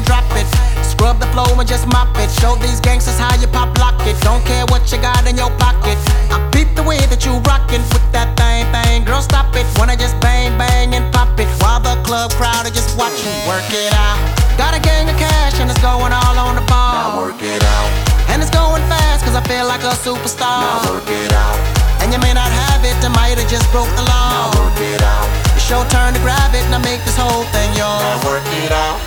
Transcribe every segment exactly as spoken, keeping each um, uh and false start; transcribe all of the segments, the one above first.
drop it. Scrub the flow and just mop it. Show these gangsters how you pop lock it. Don't care what you got in your pocket. I beat the way that you rockin' with that thing, thing. Girl, stop it. Wanna just bang, bang and pop it while the club crowd are just watching. Work it out. Got a gang of cash and it's going all on the ball. Now work it out. And it's going fast cause I feel like a superstar. Now work it out. And you may not have it, I might have just broke the law. Now work it out. It's your turn to grab it and I make this whole thing yours. Now work it out.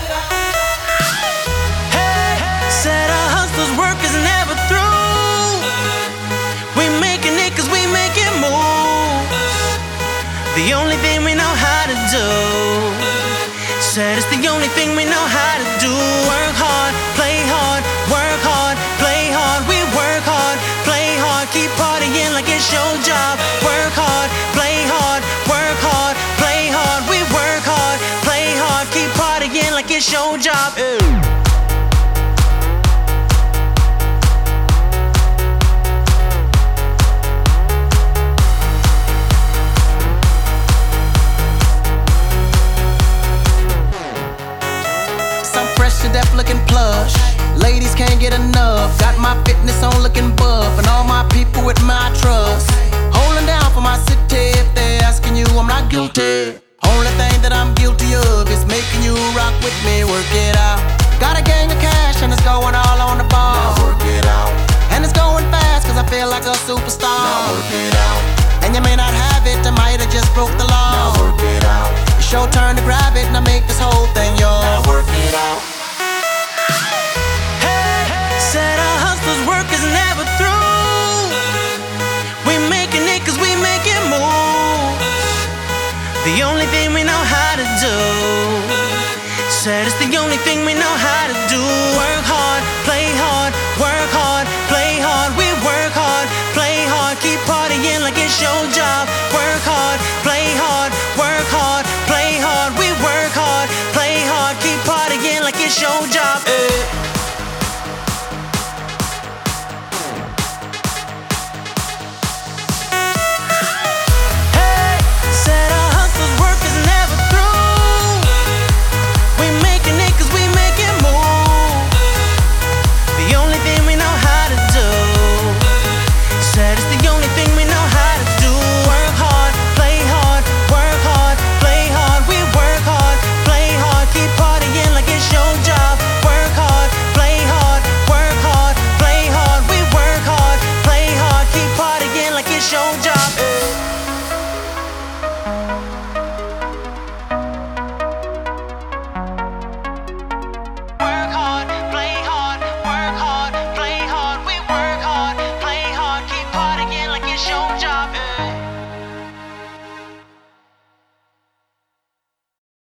Hey, said our hustlers' work is never through. We making it cause we making moves. The only thing we know how to do. Said it's the only thing we know how to do. Work hard, play hard, work hard, play hard. We work hard, play hard, keep partying like it's your job. Work hard, play hard, work hard, play hard. We work hard, play hard, keep partying like it's your job. Ew. Deaf looking plush, ladies can't get enough. Got my fitness on looking buff, and all my people with my trust. Holding down for my city. If they're asking you, I'm not guilty. Only thing that I'm guilty of is making you rock with me. Work it out. Got a gang of cash and it's going all on the ball. Now work it out. And it's going fast cause I feel like a superstar. Now work it out. And you may not have it, I might have just broke the law. Now work it out. It's your turn to grab it and I make this whole thing yours. Now work it out. Said our hustlers' work is never through. We making it cause we making moves. The only thing we know how to do. Said it's the only thing we know how to do. Work hard, play hard, work hard, play hard. We work hard, play hard, keep partying like it's your job. Work hard, play hard, work hard, play hard. We work hard, play hard, keep partying like it's your job. Hey.